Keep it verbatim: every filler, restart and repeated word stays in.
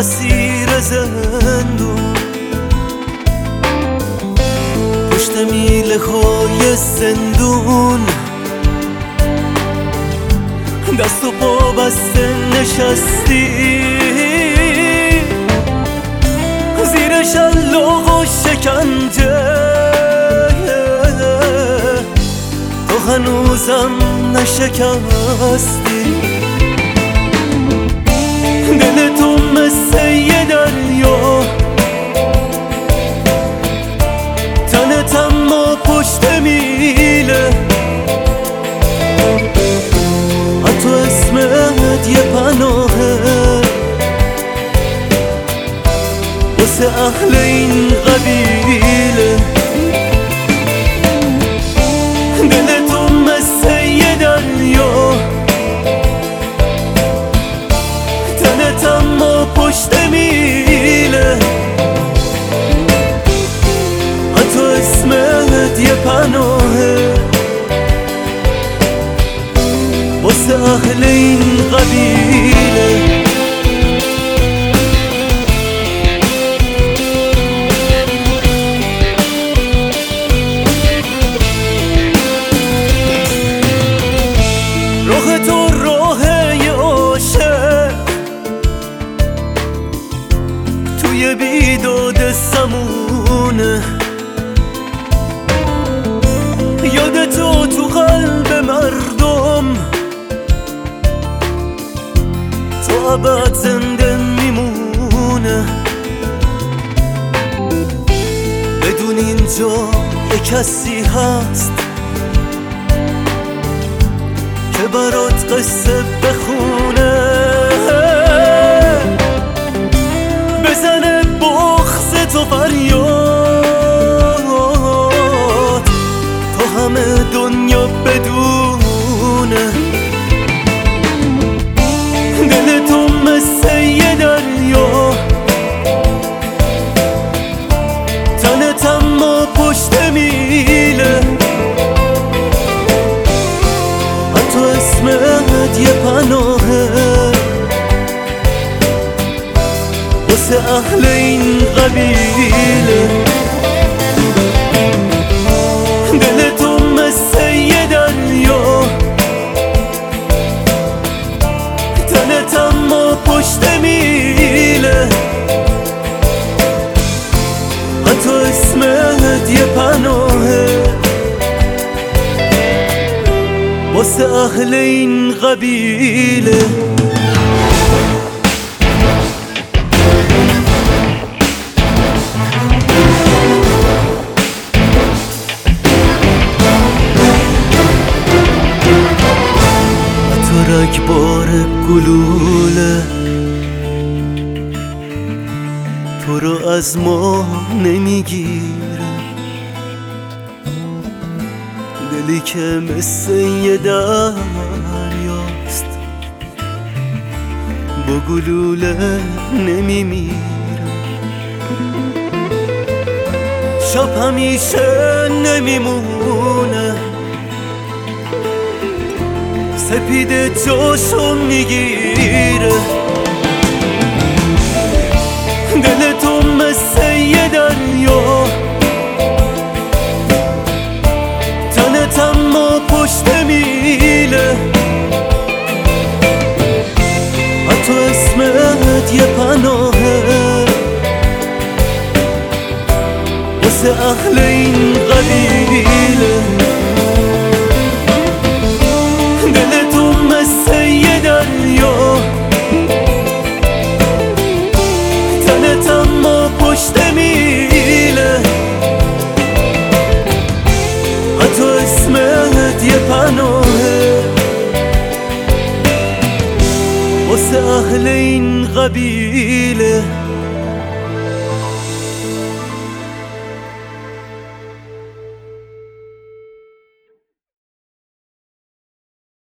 اسیر زندون، پشت میله های زندون، دست و پا بسته نشستی زیر شلاق و شکنجه. تو هنوزم نشکستی، دل تو مثل یه دریا، تنت اما پشت میله، حتی اسمت یه پناهه واسه اهل این قبیله. دل تو مثل یه دریا، تنت اما پشت میله، حتی اسمت یه پناهه واسه اهل این قبیله. راه تو راه یه عاشق توی بیداد سمونه، یاد تو تو قلب مردم تا ابد زنده میمونه. بدون اینجا یه کسی هست که برات قصه بخونه، بزنه بغض تو فریاد تا همه دنیا بدونه. دل تو مثل یه دریا، تنت اما پشت میله، حتی اسمت یه پناهه واسه اهل این قبیله. دل تو مثل یه دریا، تنت اما پشت میله، حتی اسمت یه پناهه واسه اهل این قبیله. تو رگبار گلوله تو رو از ما نمیگیره، دلی که مثل یه دریاست با گلوله نمیمیره. شب همیشه نمیمونه، سپیده جاشو میگیره. دل تو مثل یه دریا، تنت اما پشت میله، حتی اسمت یه پناهه واسه اهل این قبیله. دل تو مثل یه دریا، تنت اما پشت میله، حتی اسمت یه پناهه واسه اهل این قبیله.